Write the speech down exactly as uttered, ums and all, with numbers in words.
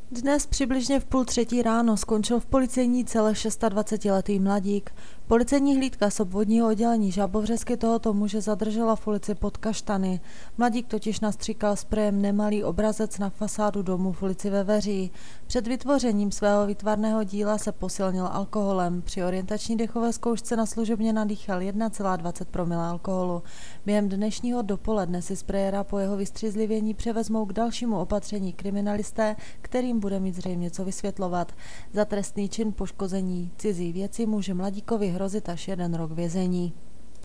Dnes přibližně v půl třetí ráno skončil v policejní cele dvacetišestiletý mladík. Policejní hlídka z obvodního oddělení Žabovřesky tohoto muže zadržela v ulici Pod Kaštany. Mladík totiž nastříkal sprejem nemalý obrazec na fasádu domu v ulici Veveří. Před vytvořením svého výtvarného díla se posilnil alkoholem. Při orientační dechové zkoušce na služebně nadýchal jedna celá dvacet promile alkoholu. Během dnešního dopoledne si sprejera po jeho vystřízlivění převezmou k dalšímu opatření kriminalisté, kterým bude mít zřejmě co vysvětlovat. Za trestný čin poškození cizí věci může mladíkovi hrozit až jeden rok vězení.